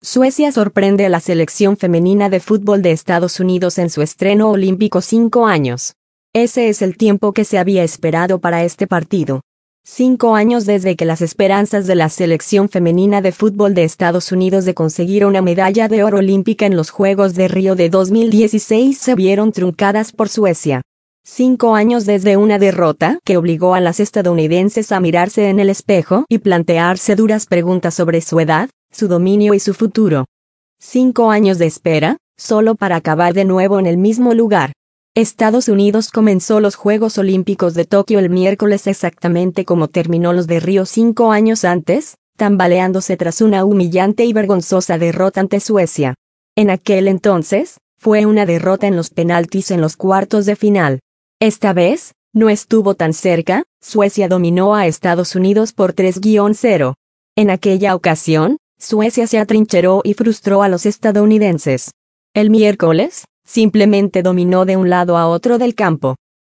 Suecia sorprende a la selección femenina de fútbol de Estados Unidos en su estreno olímpico 5 años. Ese es el tiempo que se había esperado para este partido. 5 años desde que las esperanzas de la selección femenina de fútbol de Estados Unidos de conseguir una medalla de oro olímpica en los Juegos de Río de 2016 se vieron truncadas por Suecia. 5 años desde una derrota que obligó a las estadounidenses a mirarse en el espejo y plantearse duras preguntas sobre su edad, su dominio y su futuro. 5 años de espera, solo para acabar de nuevo en el mismo lugar. Estados Unidos comenzó los Juegos Olímpicos de Tokio el miércoles exactamente como terminó los de Río 5 años antes, tambaleándose tras una humillante y vergonzosa derrota ante Suecia. En aquel entonces, fue una derrota en los penaltis en los cuartos de final. Esta vez, no estuvo tan cerca, Suecia dominó a Estados Unidos por 3-0. En aquella ocasión, Suecia se atrincheró y frustró a los estadounidenses. El miércoles, simplemente dominó de un lado a otro del campo.